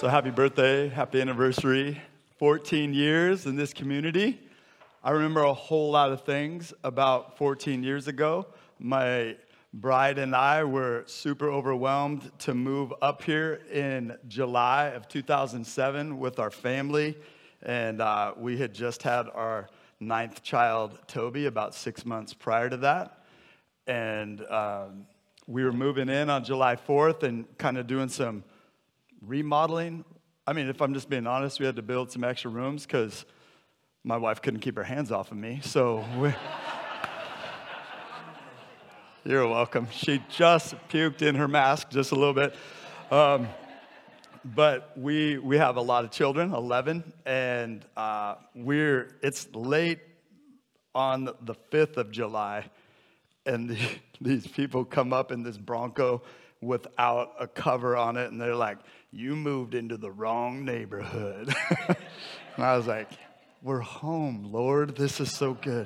So happy birthday, happy anniversary, 14 years in this community. I remember a whole lot of things about 14 years ago. My bride and I were super overwhelmed to move up here in July of 2007 with our family. And we had just had our 9th child, Toby, about 6 months prior to that. And we were moving in on July 4th and kind of doing some remodeling. I mean, if I'm just being honest, we had to build some extra rooms because my wife couldn't keep her hands off of me. So you're welcome. She just puked in her mask just a little bit. But we have a lot of children, 11, and it's late on the 5th of July, and these people come up in this Bronco without a cover on it, and they're like, "You moved into the wrong neighborhood." And I was like, "We're home, Lord. This is so good."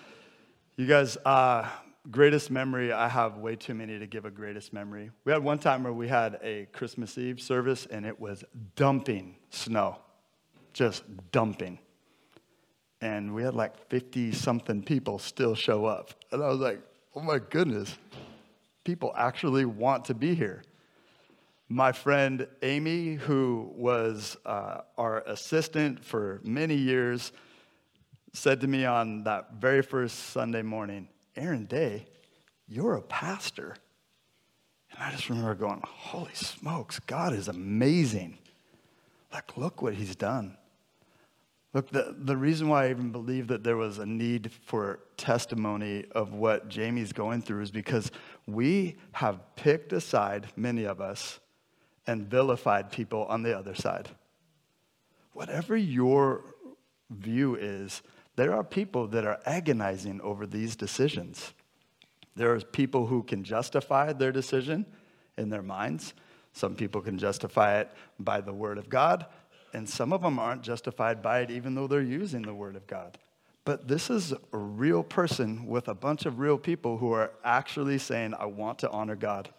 You guys, greatest memory, I have way too many to give a greatest memory. We had one time where we had a Christmas Eve service, and it was dumping snow, just dumping. And we had like 50-something people still show up. And I was like, oh my goodness, people actually want to be here. My friend Amy, who was our assistant for many years, said to me on that very first Sunday morning, "Aaron Day, you're a pastor." And I just remember going, holy smokes, God is amazing. Like, look what he's done. Look, the reason why I even believe that there was a need for testimony of what Jamie's going through is because we have picked a side, many of us, and vilified people on the other side. Whatever your view is, there are people that are agonizing over these decisions. There are people who can justify their decision in their minds. Some people can justify it by the Word of God, and some of them aren't justified by it even though they're using the Word of God. But this is a real person with a bunch of real people who are actually saying, I want to honor God.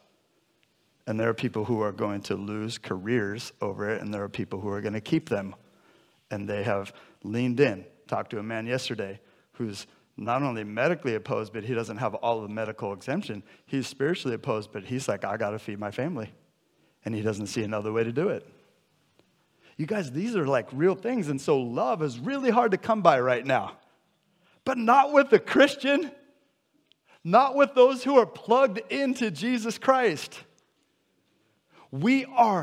And there are people who are going to lose careers over it, and there are people who are going to keep them. And they have leaned in. Talked to a man yesterday who's not only medically opposed, but he doesn't have all the medical exemption. He's spiritually opposed, but he's like, I got to feed my family. And he doesn't see another way to do it. You guys, these are like real things, and so love is really hard to come by right now. But not with the Christian, not with those who are plugged into Jesus Christ. We are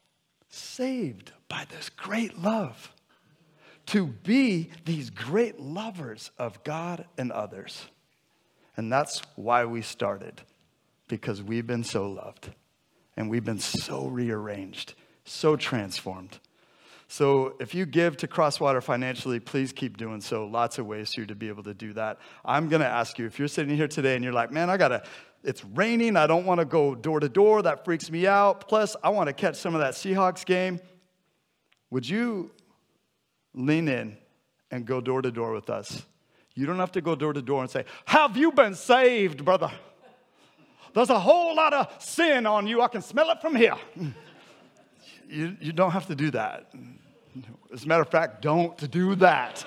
saved by this great love to be these great lovers of God and others. And that's why we started, because we've been so loved, and we've been so rearranged, so transformed. So if you give to Crosswater financially, please keep doing so. Lots of ways for you to be able to do that. I'm going to ask you, if you're sitting here today and you're like, man, it's raining. I don't want to go door to door. That freaks me out. Plus, I want to catch some of that Seahawks game. Would you lean in and go door to door with us? You don't have to go door to door and say, have you been saved, brother? There's a whole lot of sin on you. I can smell it from here. You don't have to do that. As a matter of fact, don't do that.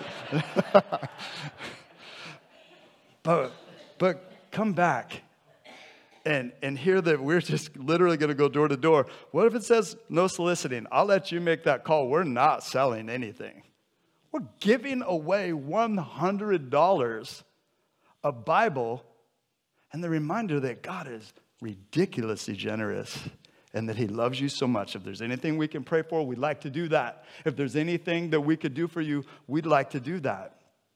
But come back and hear that we're just literally going to go door to door. What if it says no soliciting? I'll let you make that call. We're not selling anything. We're giving away $100 a Bible and the reminder that God is ridiculously generous and that he loves you so much. If there's anything we can pray for, we'd like to do that. If there's anything that we could do for you, we'd like to do that.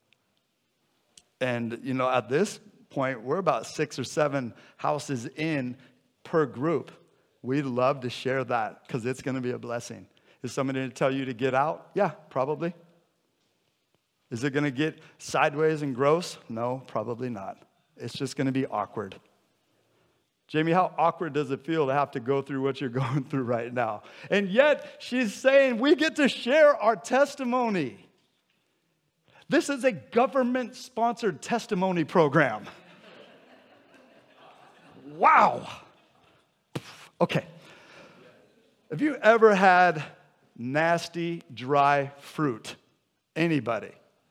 And, at this point, we're about 6 or 7 houses in per group. We'd love to share that because it's going to be a blessing. Is somebody going to tell you to get out? Yeah, probably. Is it going to get sideways and gross? No, probably not. It's just going to be awkward. Jamie, how awkward does it feel to have to go through what you're going through right now? And yet, she's saying we get to share our testimony. This is a government-sponsored testimony program. Wow. Okay. Have you ever had nasty, dry fruit? Anybody?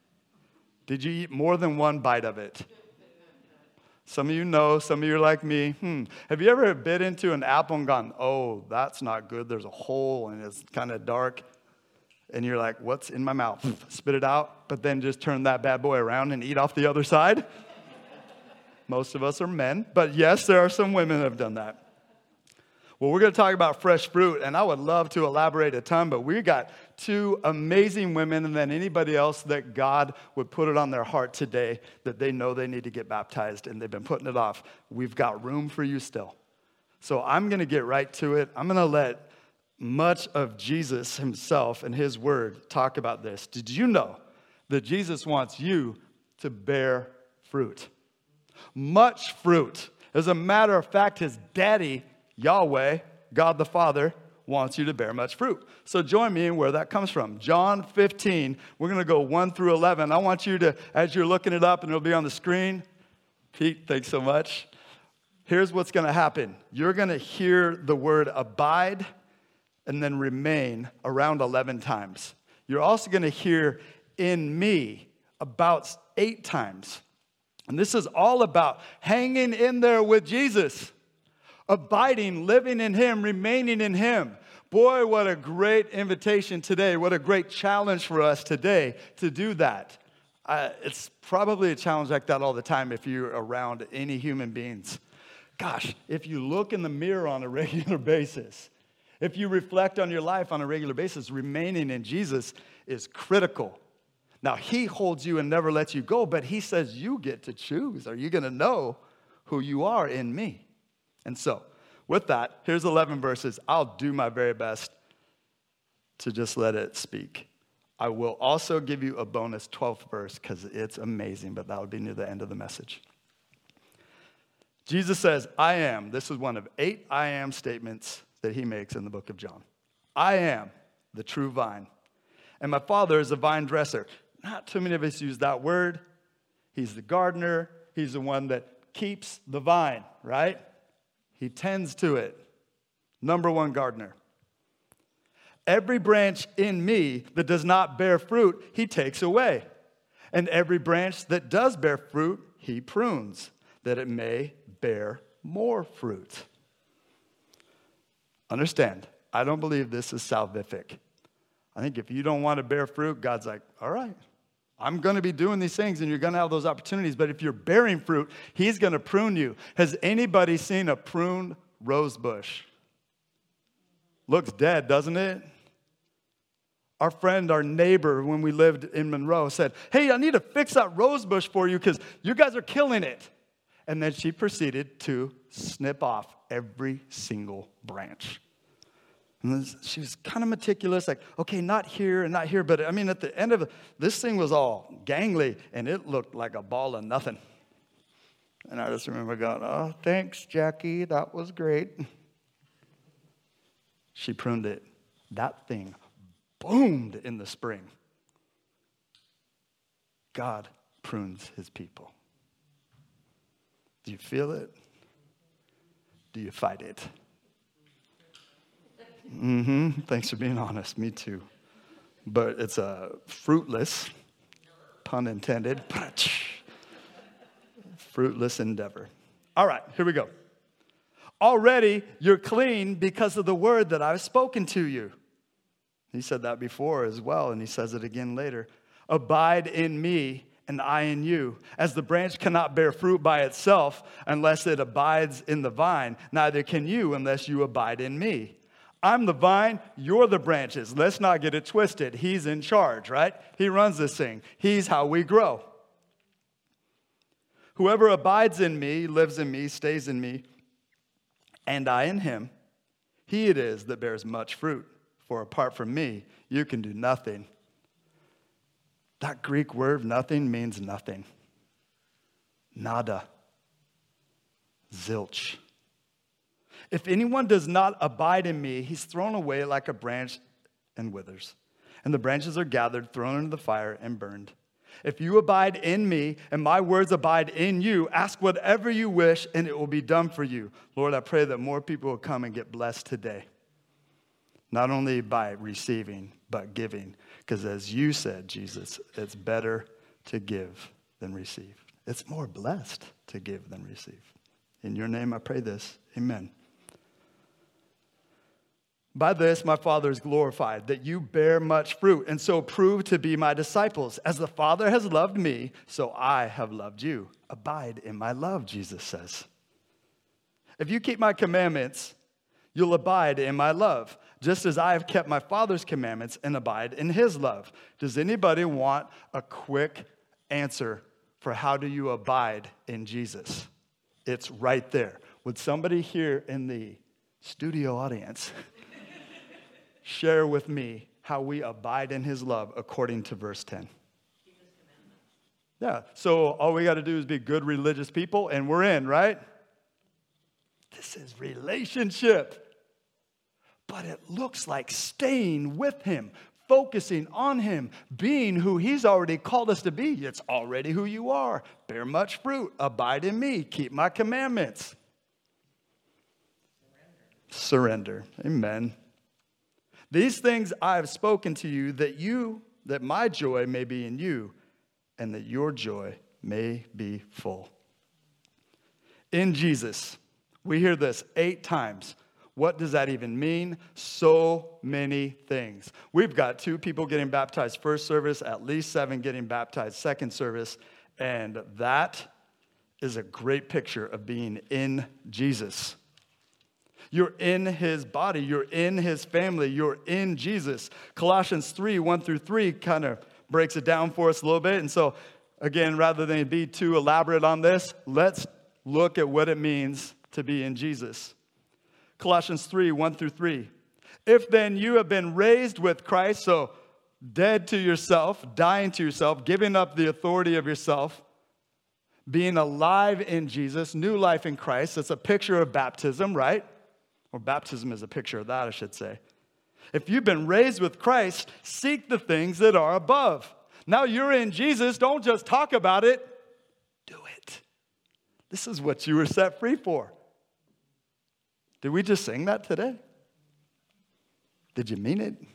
Did you eat more than one bite of it? Some of you know, some of you are like me. Have you ever bit into an apple and gone, oh, that's not good. There's a hole and it's kind of dark. And you're like, what's in my mouth? Spit it out, but then just turn that bad boy around and eat off the other side. Most of us are men, but yes, there are some women that have done that. Well, we're going to talk about fresh fruit, and I would love to elaborate a ton, but we got two amazing women, and then anybody else that God would put it on their heart today that they know they need to get baptized, and they've been putting it off. We've got room for you still. So I'm going to get right to it. I'm going to let much of Jesus himself and his word talk about this. Did you know that Jesus wants you to bear fruit? Much fruit. As a matter of fact, his daddy, Yahweh, God the Father, wants you to bear much fruit. So join me in where that comes from. John 15, we're going to go 1 through 11. I want you to, as you're looking it up, and it'll be on the screen. Pete, thanks so much. Here's what's going to happen. You're going to hear the word abide and then remain around 11 times. You're also going to hear in me about 8 times. And this is all about hanging in there with Jesus. Abiding, living in him, remaining in him. Boy, what a great invitation today. What a great challenge for us today to do that. It's probably a challenge like that all the time if you're around any human beings. Gosh, if you look in the mirror on a regular basis, if you reflect on your life on a regular basis, remaining in Jesus is critical. Now, he holds you and never lets you go, but he says you get to choose. Are you going to know who you are in me? And so, with that, here's 11 verses. I'll do my very best to just let it speak. I will also give you a bonus 12th verse because it's amazing, but that would be near the end of the message. Jesus says, I am. This is one of 8 I am statements that he makes in the book of John. I am the true vine, and my Father is a vine dresser. Not too many of us use that word. He's the gardener. He's the one that keeps the vine, right? He tends to it. Number one gardener. Every branch in me that does not bear fruit, he takes away. And every branch that does bear fruit, he prunes, that it may bear more fruit. Understand, I don't believe this is salvific. I think if you don't want to bear fruit, God's like, all right, I'm going to be doing these things and you're going to have those opportunities. But if you're bearing fruit, he's going to prune you. Has anybody seen a pruned rose bush? Looks dead, doesn't it? Our friend, our neighbor, when we lived in Monroe, said, hey, I need to fix that rose bush for you because you guys are killing it. And then she proceeded to snip off every single branch. And she was kind of meticulous, like, okay, not here and not here. But I mean, at the end of it, this thing was all gangly, and it looked like a ball of nothing. And I just remember going, oh, thanks, Jackie. That was great. She pruned it. That thing boomed in the spring. God prunes his people. Do you feel it? Do you fight it? Thanks for being honest. Me too. But it's a fruitless, pun intended, fruitless endeavor. All right, here we go. Already you're clean because of the word that I've spoken to you. He said that before as well, and he says it again later. Abide in me, and I in you. As the branch cannot bear fruit by itself unless it abides in the vine, neither can you unless you abide in me. I'm the vine, you're the branches. Let's not get it twisted. He's in charge, right? He runs this thing. He's how we grow. Whoever abides in me, lives in me, stays in me, and I in him, he it is that bears much fruit. For apart from me, you can do nothing. That Greek word, nothing, means nothing. Nada. Zilch. If anyone does not abide in me, he's thrown away like a branch and withers. And the branches are gathered, thrown into the fire, and burned. If you abide in me, and my words abide in you, ask whatever you wish, and it will be done for you. Lord, I pray that more people will come and get blessed today. not only by receiving, but giving. Because as you said, Jesus, it's better to give than receive. It's more blessed to give than receive. In your name I pray this. Amen. By this my Father is glorified, that you bear much fruit, and so prove to be my disciples. As the Father has loved me, so I have loved you. Abide in my love, Jesus says. If you keep my commandments, you'll abide in my love, just as I have kept my Father's commandments and abide in his love. Does anybody want a quick answer for how do you abide in Jesus? It's right there. Would somebody here in the studio audience share with me how we abide in his love according to verse 10? Yeah, so all we got to do is be good religious people and we're in, right? This is relationship. But it looks like staying with him, focusing on him, being who he's already called us to be. It's already who you are. Bear much fruit. Abide in me. Keep my commandments. Surrender. Amen. These things I have spoken to you, that my joy may be in you, and that your joy may be full. In Jesus, we hear this 8 times. What does that even mean? So many things. We've got 2 people getting baptized first service, at least 7 getting baptized second service, and that is a great picture of being in Jesus. You're in his body. You're in his family. You're in Jesus. Colossians 3, 1 through 3 kind of breaks it down for us a little bit. And so, again, rather than be too elaborate on this, let's look at what it means to be in Jesus. Colossians 3, 1 through 3. If then you have been raised with Christ, so dead to yourself, dying to yourself, giving up the authority of yourself, being alive in Jesus, new life in Christ. It's a picture of baptism, right? Or baptism is a picture of that, I should say. If you've been raised with Christ, seek the things that are above. Now you're in Jesus. Don't just talk about it. Do it. This is what you were set free for. Did we just sing that today? Did you mean it?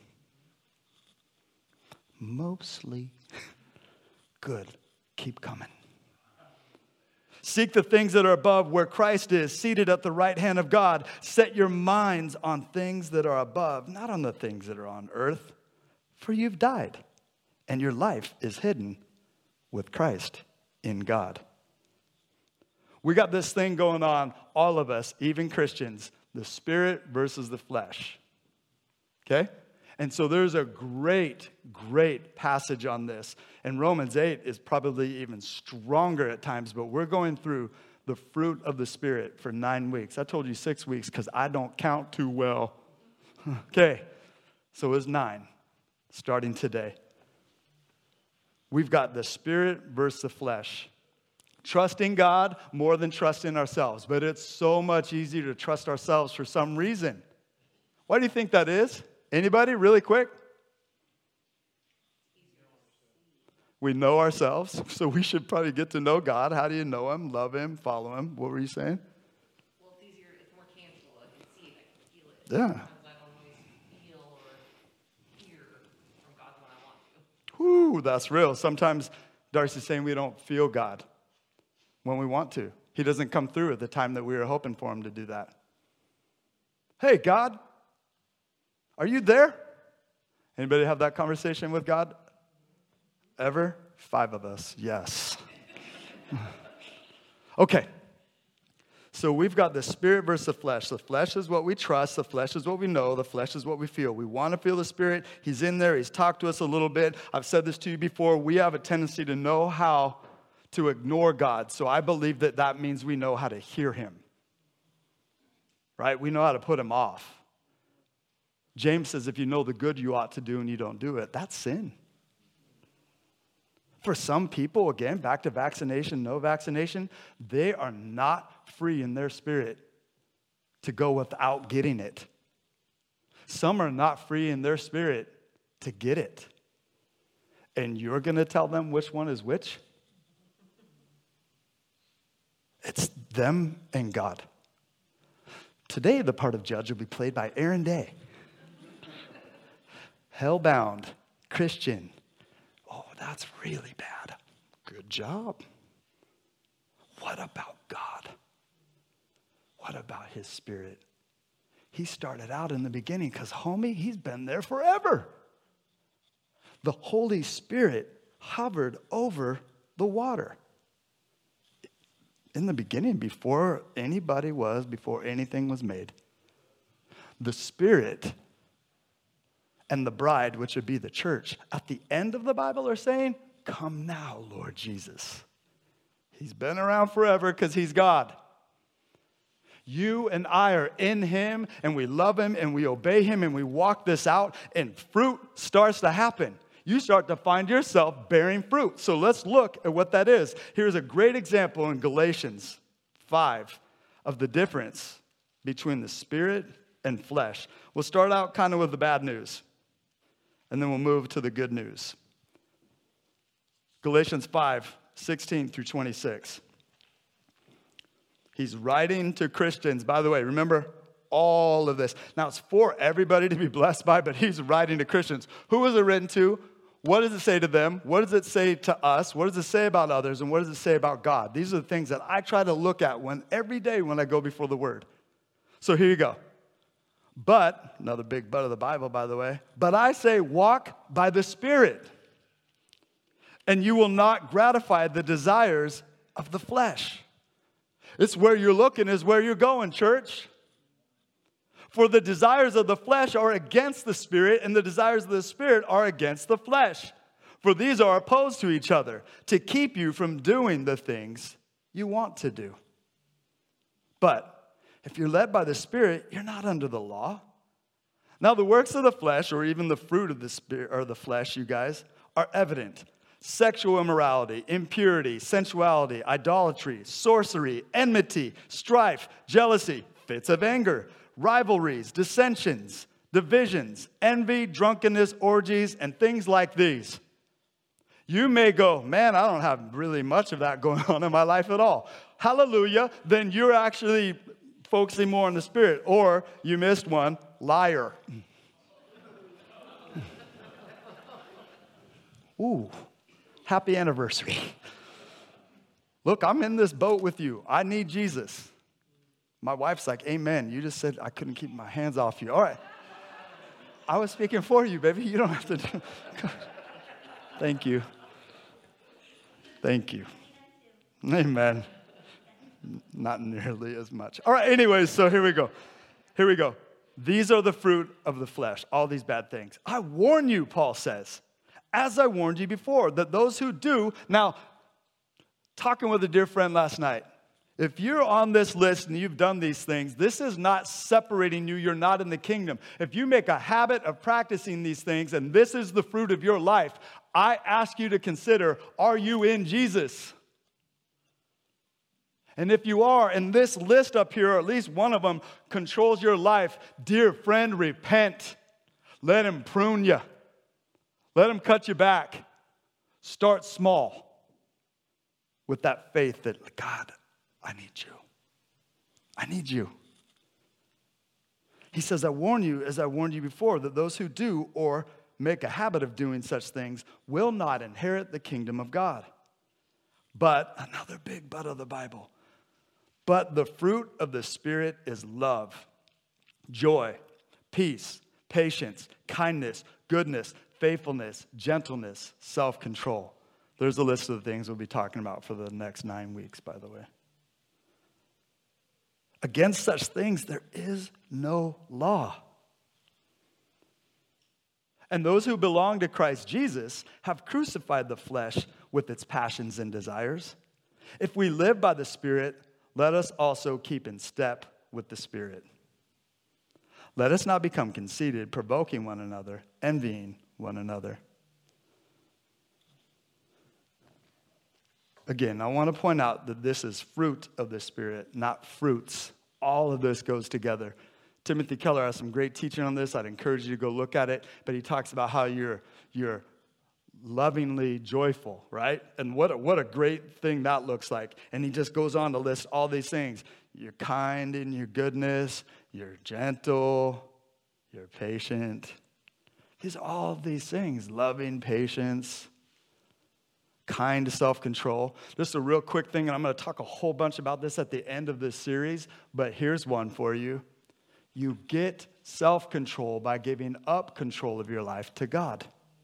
Mostly. Good. Keep coming. Seek the things that are above where Christ is, seated at the right hand of God. Set your minds on things that are above, not on the things that are on earth. For you've died, and your life is hidden with Christ in God. We got this thing going on, all of us, even Christians, the spirit versus the flesh. Okay? And so there's a great, great passage on this. And Romans 8 is probably even stronger at times, but we're going through the fruit of the Spirit for 9 weeks. I told you 6 weeks because I don't count too well. Okay, so it's 9, starting today. We've got the Spirit versus the flesh. Trusting God more than trusting ourselves. But it's so much easier to trust ourselves for some reason. Why do you think that is? Anybody, really quick? We know ourselves, so we should probably get to know God. How do you know him, love him, follow him? What were you saying? Well, it's easier, it's more tangible. I can see it, I can feel it. Yeah. Sometimes I don't always feel or hear from God when I want to. Whew, that's real. Sometimes Darcy's saying we don't feel God when we want to. He doesn't come through at the time that we were hoping for him to do that. Hey, God, are you there? Anybody have that conversation with God? Ever? 5 of us, yes. Okay. So we've got the spirit versus the flesh. The flesh is what we trust. The flesh is what we know. The flesh is what we feel. We want to feel the Spirit. He's in there. He's talked to us a little bit. I've said this to you before. We have a tendency to know how to ignore God. So I believe that that means we know how to hear him. Right? We know how to put him off. James says if you know the good you ought to do and you don't do it, that's sin. For some people, again, back to vaccination, no vaccination, they are not free in their spirit to go without getting it. Some are not free in their spirit to get it. And you're going to tell them which one is which? It's them and God. Today, the part of judge will be played by Aaron Day. hell-bound Christian. Oh, that's really bad. Good job. What about God? What about his Spirit? He started out in the beginning because, homie, he's been there forever. The Holy Spirit hovered over the water. In the beginning, before anybody was, before anything was made, the Spirit and the bride, which would be the church, at the end of the Bible are saying, come now, Lord Jesus. He's been around forever because he's God. You and I are in him, and we love him, and we obey him, and we walk this out, and fruit starts to happen. You start to find yourself bearing fruit. So let's look at what that is. Here's a great example in Galatians 5 of the difference between the Spirit and flesh. We'll start out kind of with the bad news, and then we'll move to the good news. Galatians 5:16 through 26. He's writing to Christians. By the way, remember all of this. Now, it's for everybody to be blessed by, but he's writing to Christians. Who is it written to? What does it say to them? What does it say to us? What does it say about others? And what does it say about God? These are the things that I try to look at every day when I go before the Word. So here you go. But, another big but of the Bible, by the way, but I say walk by the Spirit, and you will not gratify the desires of the flesh. It's where you're looking is where you're going, church. For the desires of the flesh are against the Spirit, and the desires of the Spirit are against the flesh. For these are opposed to each other, to keep you from doing the things you want to do. But if you're led by the Spirit, you're not under the law. Now the works of the flesh, or even the fruit of the Spirit or the flesh, you guys, are evident. Sexual immorality, impurity, sensuality, idolatry, sorcery, enmity, strife, jealousy, fits of anger, rivalries, dissensions, divisions, envy, drunkenness, orgies, and things like these. You may go, man, I don't have really much of that going on in my life at all. Hallelujah. Then you're actually focusing more on the Spirit. Or you missed one, liar. Ooh. Happy anniversary. Look, I'm in this boat with you. I need Jesus. My wife's like, amen. You just said I couldn't keep my hands off you. All right. I was speaking for you, baby. You don't have to do it. Thank you. Thank you. Amen. Not nearly as much. All right, anyways, so here we go. Here we go. These are the fruit of the flesh, all these bad things. I warn you, Paul says, as I warned you before, that those who do, now, talking with a dear friend last night, if you're on this list and you've done these things, this is not separating you. You're not in the kingdom. If you make a habit of practicing these things and this is the fruit of your life, I ask you to consider, are you in Jesus? And if you are, and this list up here, or at least one of them, controls your life, dear friend, repent. Let him prune you. Let him cut you back. Start small with that faith that, God, I need you. I need you. He says, I warn you, as I warned you before, that those who do or make a habit of doing such things will not inherit the kingdom of God. But, another big but of the Bible, but the fruit of the Spirit is love, joy, peace, patience, kindness, goodness, faithfulness, gentleness, self-control. There's a list of the things we'll be talking about for the next 9 weeks, by the way. Against such things, there is no law. And those who belong to Christ Jesus have crucified the flesh with its passions and desires. If we live by the Spirit, let us also keep in step with the Spirit. Let us not become conceited, provoking one another, envying one another. Again, I want to point out that this is fruit of the Spirit, not fruits. All of this goes together. Timothy Keller has some great teaching on this. I'd encourage you to go look at it. But he talks about how you're lovingly joyful, right? And what a great thing that looks like. And he just goes on to list all these things. You're kind in your goodness. You're gentle. You're patient. These are all of these things. Loving, patience, kind self-control. Just a real quick thing, and I'm going to talk a whole bunch about this at the end of this series, but here's one for you. You get self-control by giving up control of your life to God.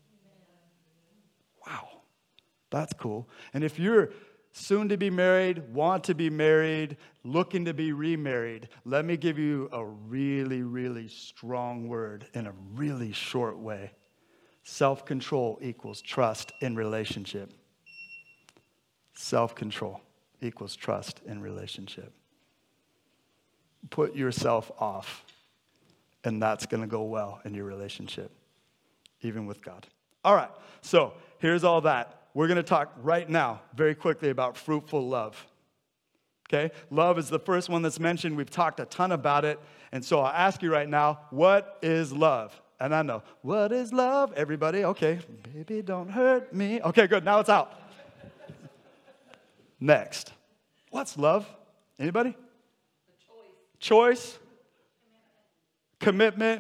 Wow, that's cool. And if you're soon to be married, want to be married, looking to be remarried, let me give you a really, really strong word in a really short way. Self-control equals trust in relationship. Self-control equals trust in relationship. Put yourself off, and that's going to go well in your relationship, even with God. All right, so here's all that. We're going to talk right now, very quickly, about fruitful love. Okay? Love is the first one that's mentioned. We've talked a ton about it. And so I'll ask you right now, what is love? And I know, what is love? Everybody, okay. Baby, don't hurt me. Okay, good. Now it's out. Next. What's love? Anybody? Choice. Commitment.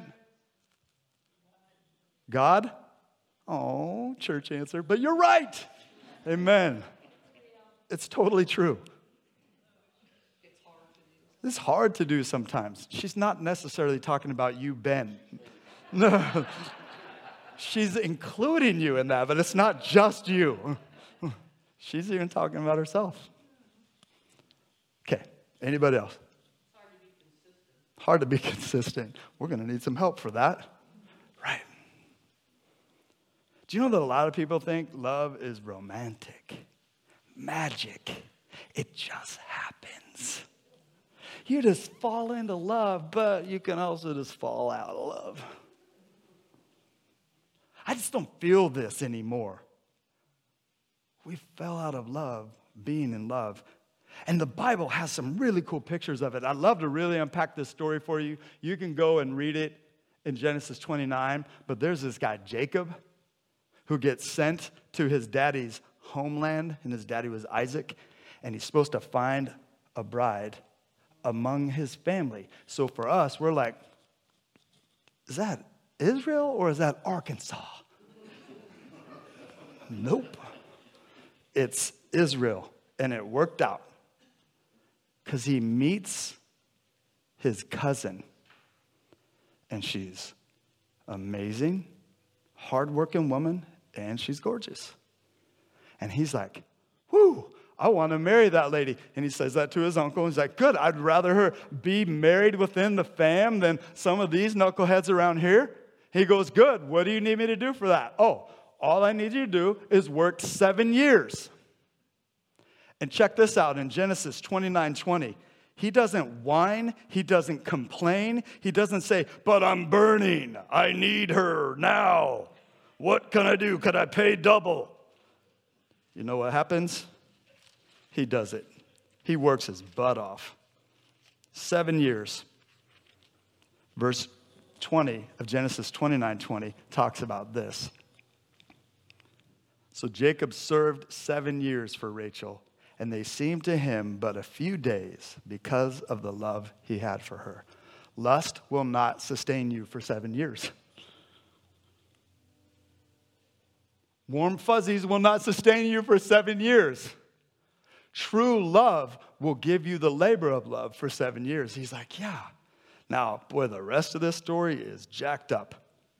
God. Oh, church answer, but you're right. Amen. It's totally true. It's hard to do sometimes. She's not necessarily talking about you, Ben. No. She's including you in that, but it's not just you. She's even talking about herself. Okay, anybody else? Hard to be consistent. We're going to need some help for that. Right. Do you know that a lot of people think love is romantic, magic? It just happens. You just fall into love, but you can also just fall out of love. I just don't feel this anymore. We fell out of love, being in love. And the Bible has some really cool pictures of it. I'd love to really unpack this story for you. You can go and read it in Genesis 29, but there's this guy, Jacob, who gets sent to his daddy's homeland, and his daddy was Isaac, and he's supposed to find a bride among his family. So for us, we're like, is that Israel or is that Arkansas? Nope. It's Israel, and it worked out because he meets his cousin, and she's amazing, hardworking woman, and she's gorgeous. And he's like, whoo, I want to marry that lady. And he says that to his uncle. He's like, good, I'd rather her be married within the fam than some of these knuckleheads around here. He goes, good, what do you need me to do for that? Oh, all I need you to do is work 7 years. And check this out in Genesis 29:20. He doesn't whine. He doesn't complain. He doesn't say, but I'm burning. I need her now. What can I do? Could I pay double? You know what happens? He does it. He works his butt off. 7 years. Verse 20 of Genesis 29:20 talks about this. So Jacob served 7 years for Rachel, and they seemed to him but a few days because of the love he had for her. Lust will not sustain you for 7 years. Warm fuzzies will not sustain you for 7 years. True love will give you the labor of love for 7 years. He's like, yeah. Now, boy, the rest of this story is jacked up.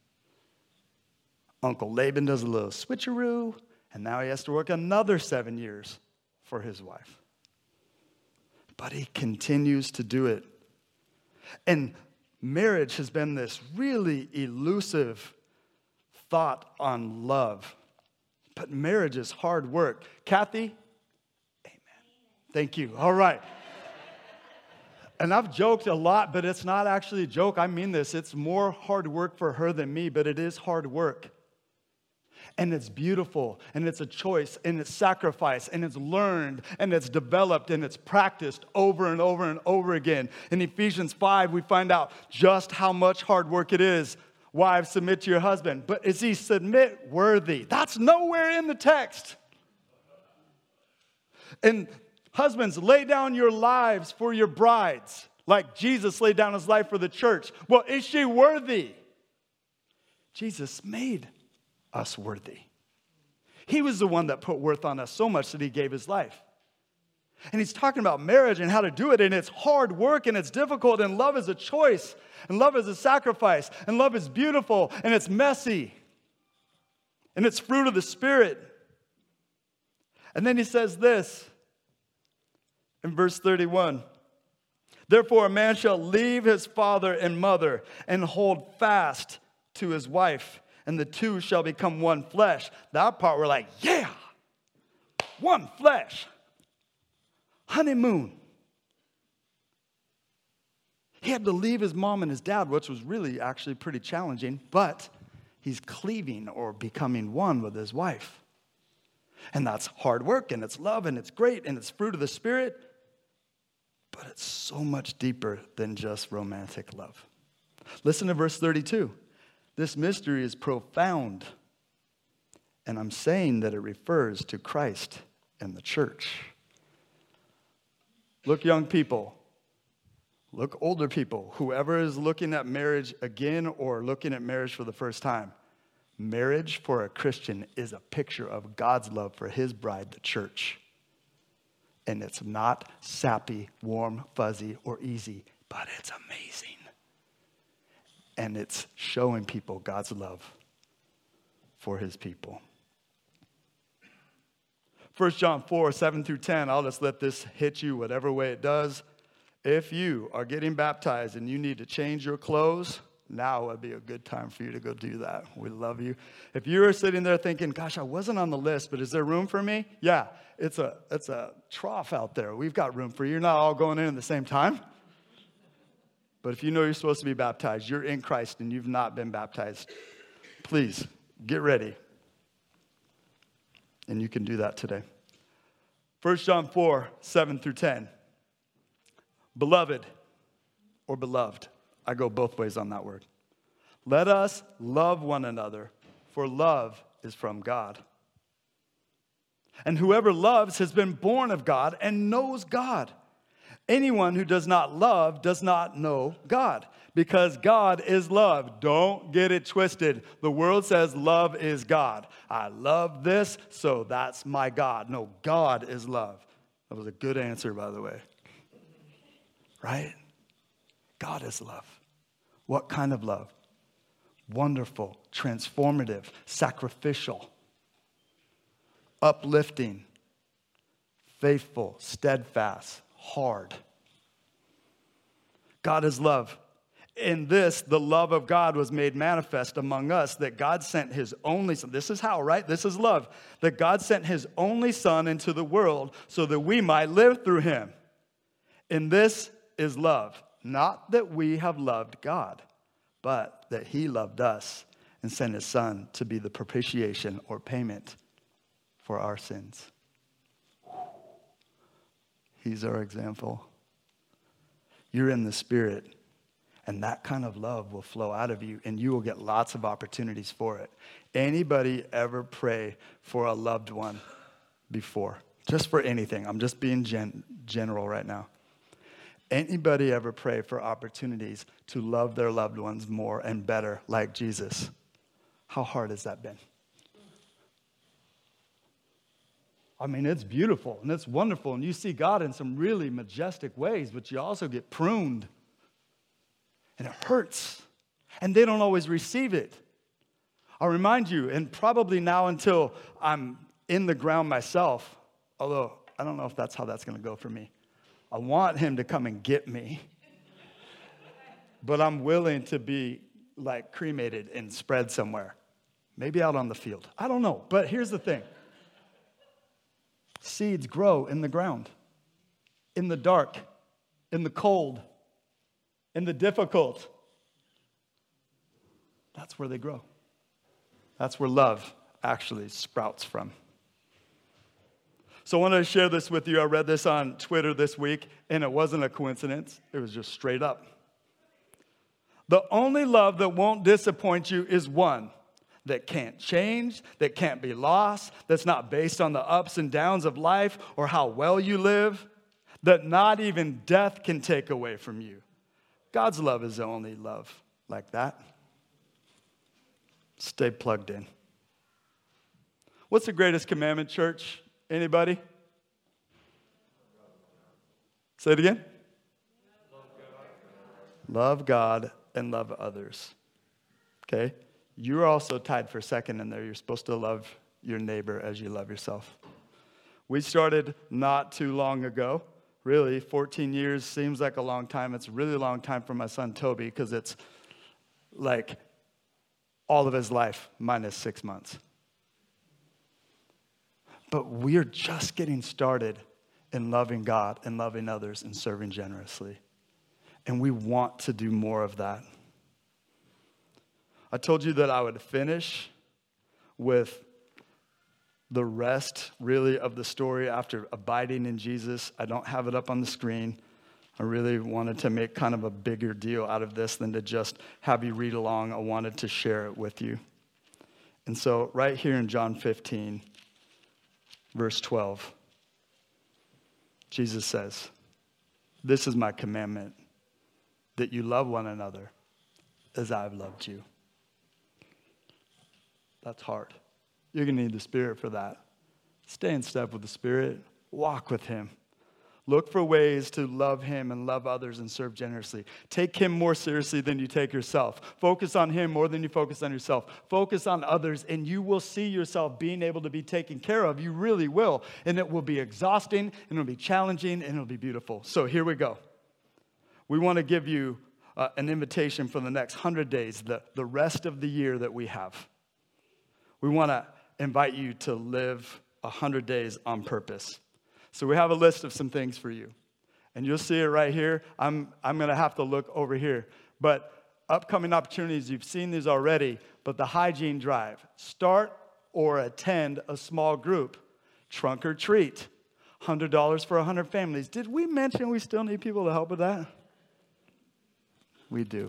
Uncle Laban does a little switcheroo, and now he has to work another 7 years for his wife. But he continues to do it. And marriage has been this really elusive thought on love. But marriage is hard work. Kathy? Amen. Thank you. All right. And I've joked a lot, but it's not actually a joke. I mean this. It's more hard work for her than me, but it is hard work. And it's beautiful, and it's a choice, and it's sacrifice, and it's learned, and it's developed, and it's practiced over and over and over again. In Ephesians 5, we find out just how much hard work it is. Wives, submit to your husband. But is he submit worthy? That's nowhere in the text. And husbands, lay down your lives for your brides, like Jesus laid down his life for the church. Well, is she worthy? Jesus made us worthy. He was the one that put worth on us so much that he gave his life. And he's talking about marriage and how to do it, and it's hard work, and it's difficult, and love is a choice, and love is a sacrifice, and love is beautiful, and it's messy, and it's fruit of the Spirit. And then he says this in verse 31. Therefore, a man shall leave his father and mother and hold fast to his wife, and the two shall become one flesh. That part we're like, yeah, one flesh. Honeymoon. He had to leave his mom and his dad, which was really actually pretty challenging, but he's cleaving or becoming one with his wife. And that's hard work, and it's love, and it's great, and it's fruit of the Spirit, but it's so much deeper than just romantic love. Listen to verse 32. This mystery is profound, and I'm saying that it refers to Christ and the church. Look, young people. Look, older people. Whoever is looking at marriage again or looking at marriage for the first time. Marriage for a Christian is a picture of God's love for his bride, the church. And it's not sappy, warm, fuzzy, or easy, but it's amazing. And it's showing people God's love for his people. 1 John 4, 7 through 10, I'll just let this hit you whatever way it does. If you are getting baptized and you need to change your clothes, now would be a good time for you to go do that. We love you. If you are sitting there thinking, gosh, I wasn't on the list, but is there room for me? Yeah, it's a trough out there. We've got room for you. You're not all going in at the same time. But if you know you're supposed to be baptized, you're in Christ and you've not been baptized, please get ready. And you can do that today. 1 John 4, 7 through 10. Beloved or beloved. I go both ways on that word. Let us love one another, for love is from God. And whoever loves has been born of God and knows God. Anyone who does not love does not know God, because God is love. Don't get it twisted. The world says love is God. I love this, so that's my God. No, God is love. That was a good answer, by the way. Right? God is love. What kind of love? Wonderful, transformative, sacrificial, uplifting, faithful, steadfast, hard. God is love. In this, the love of God was made manifest among us, that God sent his only son. This is how, right? This is love. That God sent his only son into the world so that we might live through him. And this is love. Not that we have loved God, but that he loved us and sent his son to be the propitiation or payment for our sins. He's our example. You're in the Spirit, and that kind of love will flow out of you, and you will get lots of opportunities for it. Anybody ever pray for a loved one before? Just for anything. I'm just being general right now. Anybody ever pray for opportunities to love their loved ones more and better like Jesus? How hard has that been? I mean, it's beautiful and it's wonderful, and you see God in some really majestic ways, but you also get pruned, and it hurts, and they don't always receive it. I'll remind you, and probably now until I'm in the ground myself, although I don't know if that's how that's going to go for me. I want him to come and get me, but I'm willing to be like cremated and spread somewhere, maybe out on the field. I don't know, but here's the thing. Seeds grow in the ground, in the dark, in the cold, in the difficult. That's where they grow. That's where love actually sprouts from. So I wanted to share this with you. I read this on Twitter this week, and it wasn't a coincidence. It was just straight up. The only love that won't disappoint you is one that can't change, that can't be lost, that's not based on the ups and downs of life or how well you live, that not even death can take away from you. God's love is the only love like that. Stay plugged in. What's the greatest commandment, church? Anybody? Say it again. Love God and love others. Okay? You're also tied for second in there. You're supposed to love your neighbor as you love yourself. We started not too long ago. Really, 14 years seems like a long time. It's a really long time for my son Toby because it's like all of his life minus 6 months. But we're just getting started in loving God and loving others and serving generously. And we want to do more of that. I told you that I would finish with the rest, really, of the story after abiding in Jesus. I don't have it up on the screen. I really wanted to make kind of a bigger deal out of this than to just have you read along. I wanted to share it with you. And so right here in John 15, verse 12, Jesus says, "This is my commandment, that you love one another as I've loved you." That's hard. You're going to need the Spirit for that. Stay in step with the Spirit. Walk with Him. Look for ways to love Him and love others and serve generously. Take Him more seriously than you take yourself. Focus on Him more than you focus on yourself. Focus on others, and you will see yourself being able to be taken care of. You really will. And it will be exhausting, and it will be challenging, and it will be beautiful. So here we go. We want to give you an invitation for the next 100 days, the rest of the year that we have. We want to invite you to live 100 days on purpose. So we have a list of some things for you. And you'll see it right here. I'm going to have to look over here. But upcoming opportunities, you've seen these already, but the hygiene drive. Start or attend a small group. Trunk or treat. $100 for 100 families. Did we mention we still need people to help with that? We do.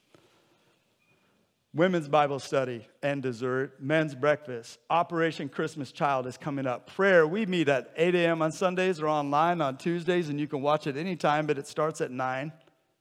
Women's Bible study and dessert, men's breakfast, Operation Christmas Child is coming up. Prayer, we meet at 8 a.m. on Sundays or online on Tuesdays, and you can watch it anytime, but it starts at 9.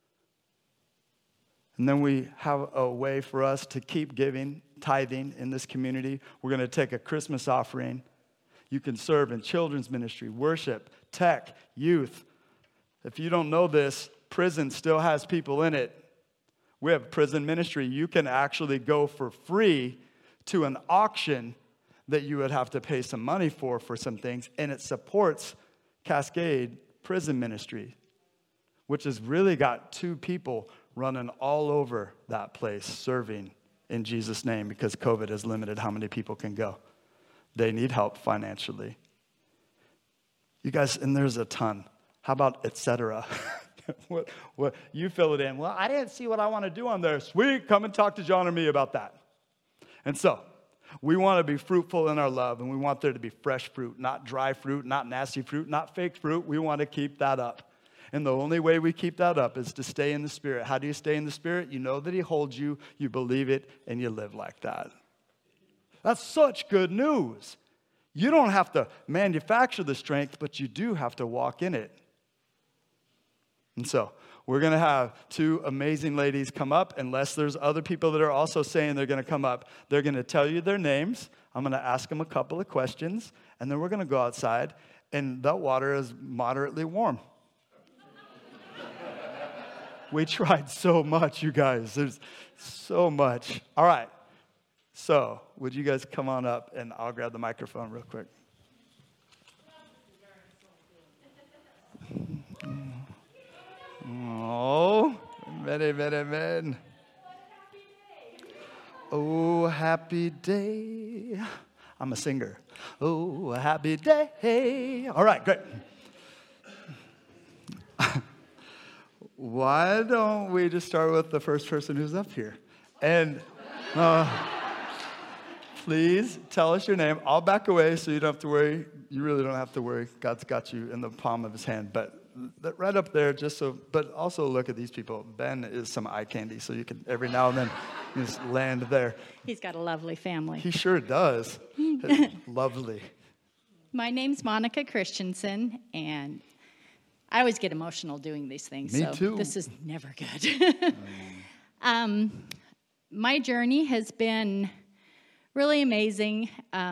And then we have a way for us to keep giving, tithing in this community. We're going to take a Christmas offering. You can serve in children's ministry, worship, tech, youth. If you don't know this, prison still has people in it. We have prison ministry. You can actually go for free to an auction that you would have to pay some money for some things, and it supports Cascade Prison Ministry, which has really got 2 people running all over that place serving in Jesus' name because COVID has limited how many people can go. They need help financially. You guys, and there's a ton. How about etc.? What you fill it in. Well, I didn't see what I want to do on there. Sweet, come and talk to John or me about that. And so, we want to be fruitful in our love, and we want there to be fresh fruit, not dry fruit, not nasty fruit, not fake fruit. We want to keep that up. And the only way we keep that up is to stay in the Spirit. How do you stay in the Spirit? You know that He holds you, you believe it, and you live like that. That's such good news. You don't have to manufacture the strength, but you do have to walk in it. And so, we're going to have 2 amazing ladies come up, unless there's other people that are also saying they're going to come up. They're going to tell you their names. I'm going to ask them a couple of questions, and then we're going to go outside, and that water is moderately warm. We tried so much, you guys. There's so much. All right. So, would you guys come on up, and I'll grab the microphone real quick. Oh, amen. Oh, happy day. I'm a singer. Oh, a happy day. All right, great. Why don't we just start with the first person who's up here? And please tell us your name. I'll back away so you don't have to worry. You really don't have to worry. God's got you in the palm of His hand. But right up there, just so, but also look at these people. Ben is some eye candy, so you can every now and then just land there. He's got a lovely family. He sure does. Lovely. My name's Monica Christensen, and I always get emotional doing these things. Me so too. This is never good. My journey has been really amazing.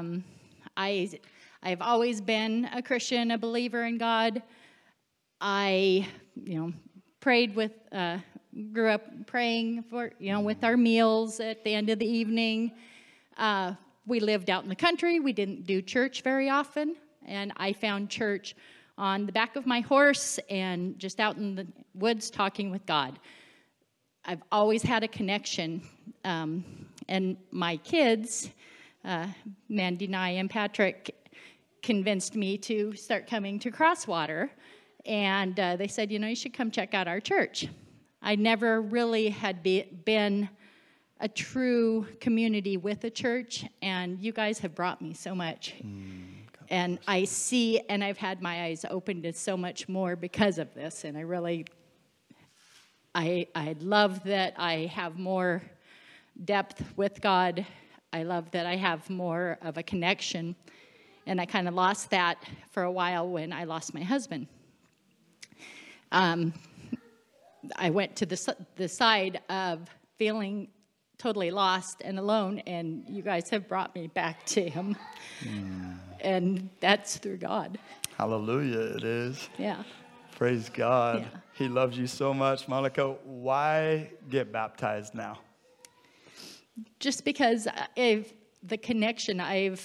I've always been a Christian, a believer in God. I, prayed with, grew up praying for, with our meals at the end of the evening. We lived out in the country. We didn't do church very often. And I found church on the back of my horse and just out in the woods talking with God. I've always had a connection. And my kids, Mandy, Nye, and Patrick, convinced me to start coming to Crosswater. And they said, you should come check out our church. I never really had been a true community with a church, and you guys have brought me so much. And I see, and I've had my eyes open to so much more because of this, and I love that I have more depth with God. I love that I have more of a connection, and I kind of lost that for a while when I lost my husband. I went to the side of feeling totally lost and alone, and you guys have brought me back to him. And that's through God. Hallelujah, it is. Yeah. Praise God. Yeah. He loves you so much. Monica, why get baptized now? Just because of the connection, I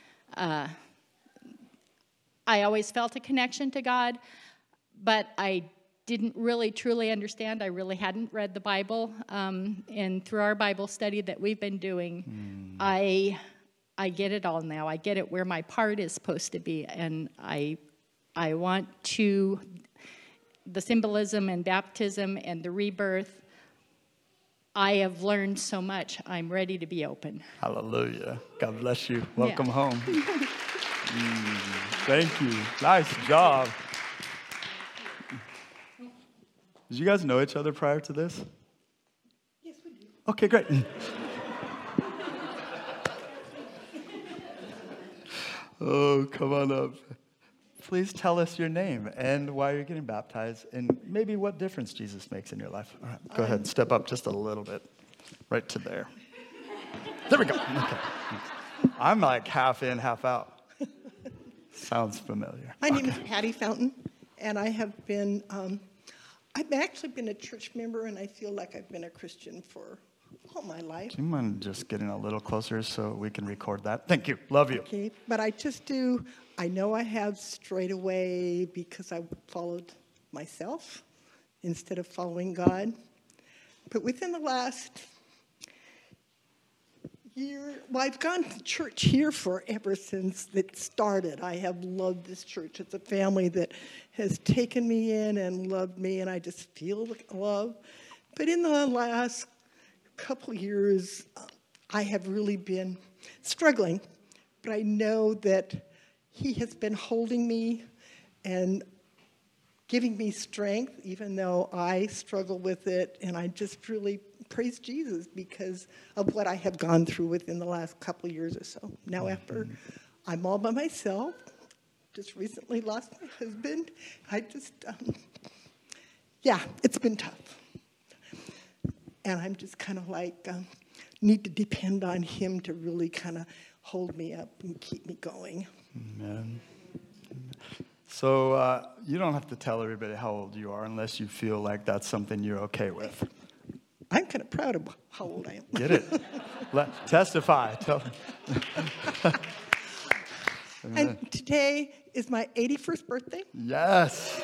always felt a connection to God, but I didn't really truly understand. I really hadn't read the Bible, and through our Bible study that we've been doing, I get it all now. I get it where my part is supposed to be, and I want to, the symbolism and baptism and the rebirth, I have learned so much. I'm ready to be open. Hallelujah. God bless you. Welcome home. Thank you. Nice job. Did you guys know each other prior to this? Yes, we do. Okay, great. Oh, come on up. Please tell us your name and why you're getting baptized and maybe what difference Jesus makes in your life. All right, go ahead. Step up just a little bit. Right to there. There we go. Okay. I'm like half in, half out. Sounds familiar. My name is Patty Fountain, and I have been, I've actually been a church member, and I feel like I've been a Christian for all my life. Do you mind just getting a little closer so we can record that? Thank you. Love you. Okay, but I know I have strayed away because I followed myself instead of following God. But within the last year, well, I've gone to church here ever since it started. I have loved this church. It's a family that has taken me in and loved me, and I just feel the love. But in the last couple years, I have really been struggling. But I know that He has been holding me and giving me strength, even though I struggle with it, and I just really praise Jesus because of what I have gone through within the last couple of years or so. Now after I'm all by myself, just recently lost my husband, I just, it's been tough. And I'm just kind of like, need to depend on Him to really kind of hold me up and keep me going. Amen. So you don't have to tell everybody how old you are unless you feel like that's something you're okay with. I'm kind of proud of how old I am. Get it? Testify. Tell. And today is my 81st birthday. Yes.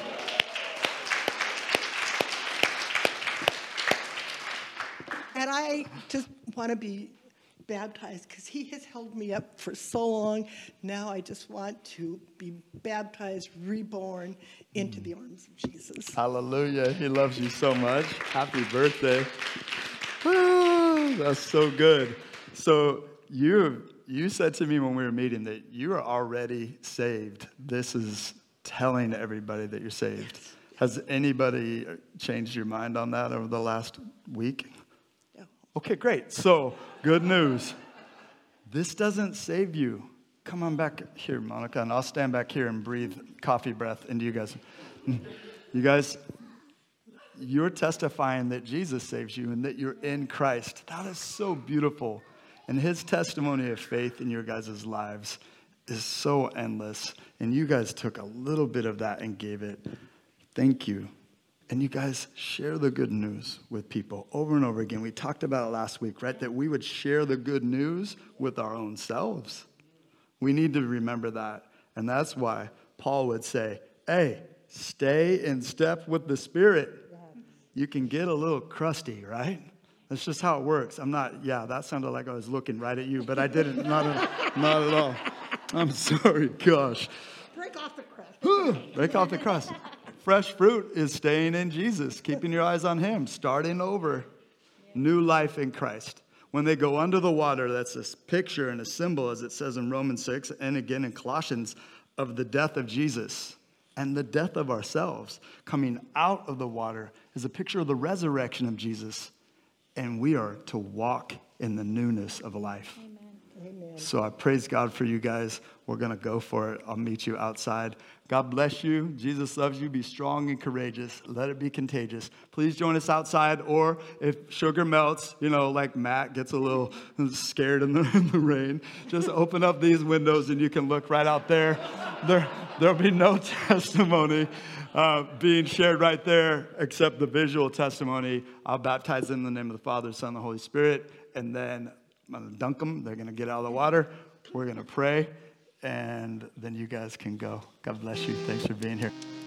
And I just want to be baptized because He has held me up for so long. Now I just want to be baptized, reborn into the arms of Jesus. Hallelujah. He loves you so much. Happy birthday. Ah, that's so good. So you said to me when we were meeting that you are already saved. This is telling everybody that you're saved. Has anybody changed your mind on that over the last week? No. Okay, great. So, good news. This doesn't save you. Come on back here, Monica, and I'll stand back here and breathe coffee breath into you guys. You guys, you're testifying that Jesus saves you and that you're in Christ. That is so beautiful. And his testimony of faith in your guys' lives is so endless. And you guys took a little bit of that and gave it. Thank you. And you guys share the good news with people over and over again. We talked about it last week, right? That we would share the good news with our own selves. We need to remember that. And that's why Paul would say, hey, stay in step with the Spirit. You can get a little crusty, right? That's just how it works. That sounded like I was looking right at you, but I didn't. Not at all. I'm sorry, gosh. Break off the crust. Break off the crust. Fresh fruit is staying in Jesus, keeping your eyes on him, starting over. New life in Christ. When they go under the water, that's a picture and a symbol, as it says in Romans 6, and again in Colossians, of the death of Jesus. And the death of ourselves coming out of the water is a picture of the resurrection of Jesus. And we are to walk in the newness of life. Amen. So I praise God for you guys. We're going to go for it. I'll meet you outside. God bless you. Jesus loves you. Be strong and courageous. Let it be contagious. Please join us outside. Or if sugar melts, like Matt gets a little scared in the rain, just open up these windows and you can look right out there. There'll be no testimony being shared right there except the visual testimony. I'll baptize them in the name of the Father, Son, and the Holy Spirit. And then I'm going to dunk them. They're going to get out of the water. We're going to pray. And then you guys can go. God bless you. Thanks for being here.